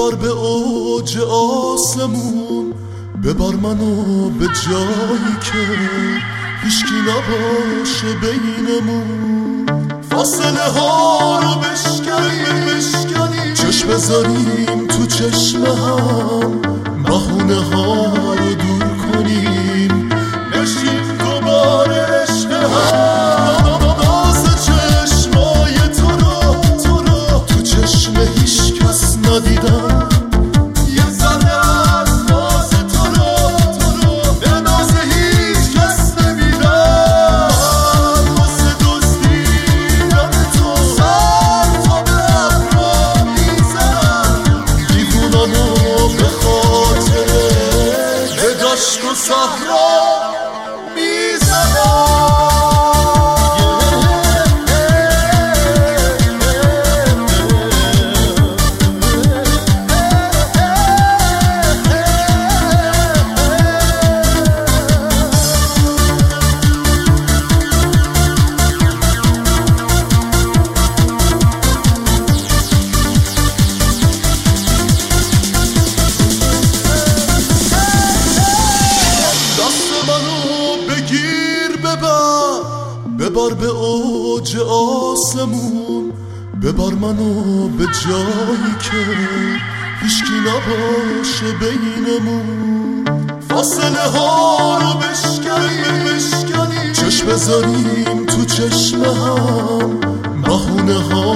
ببر به اوج آسمون، ببر منو به جایی که هیچکی نباشه بینمون. فاصله ها رو بشکنیم، چشم بذاریم تو چشم هم، بهونه ها رو دور کنیم، نشیم دوباره عشق هم. ناز چشمای تو رو تو چشم هیچ کس ندیدم. یه ذره از ناز تو رو به ناز هیچ کس نمیدم. واسه دزدیدن تو سر تا به ابرا میزنم. دیوونمو به خاطر به دشت و صحرا میزنم. ببر به اوج آسمون، ببر منو به جایی که هیچکی نباشه بینمون. فاصله ها رو بشکنیم، چشم بذاریم تو چشم هم، بهونه ها